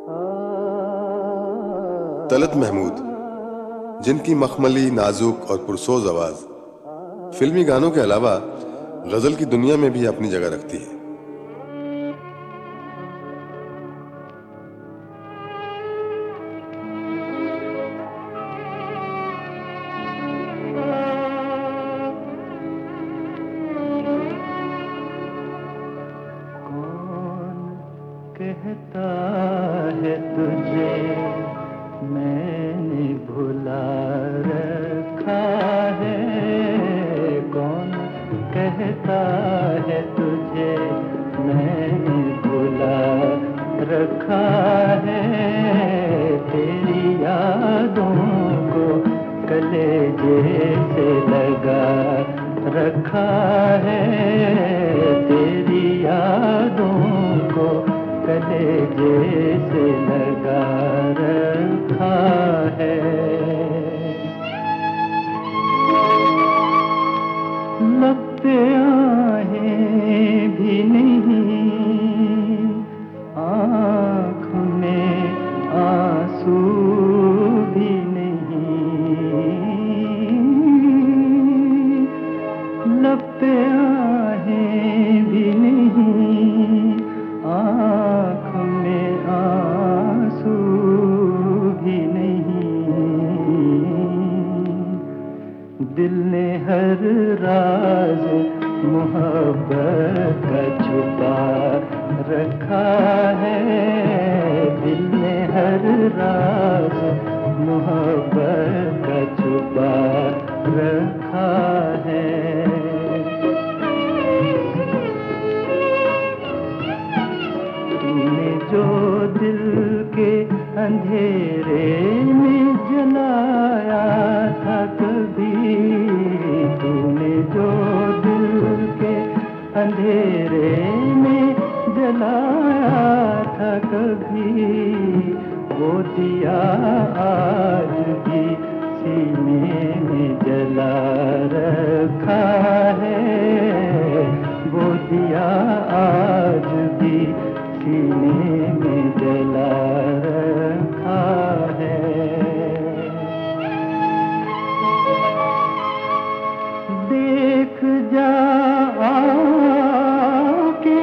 तलत महमूद, जिनकी मखमली, नाजुक और पुरसोज आवाज फिल्मी गानों के अलावा गजल की दुनिया में भी अपनी जगह रखती है। कहता है तुझे मैंने भुला रखा है, कौन कहता है तुझे मैंने भुला रखा है, तेरी यादों को कलेजे से लगा रखा है, तेरी यादों को कलेजे से लगा रखा है। लब पे आहें भी नहीं, आँख में आंसू भी नहीं, लब पे आहें भी नहीं, आँख में आंसू भी नहीं, दिल ने हर राज मोहब्बत का छुपा रखा है, दिल ने हर राज मोहब्बत का छुपा रखा है। जो दिल के अंधेरे में जलाया था कभी, तूने जो दिल के अंधेरे में जलाया था कभी, वो दिया आज भी सीने में जला रखा है, वो दिया आज भी सीने में जला रखा है। देख जा आके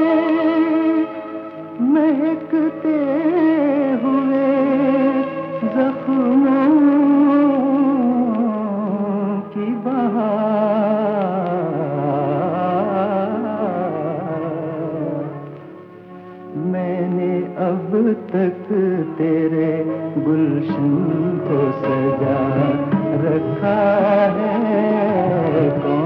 महकते हुए जख्मों की बहार, मैंने अब तक तेरे गुलशन को सजा रखा है,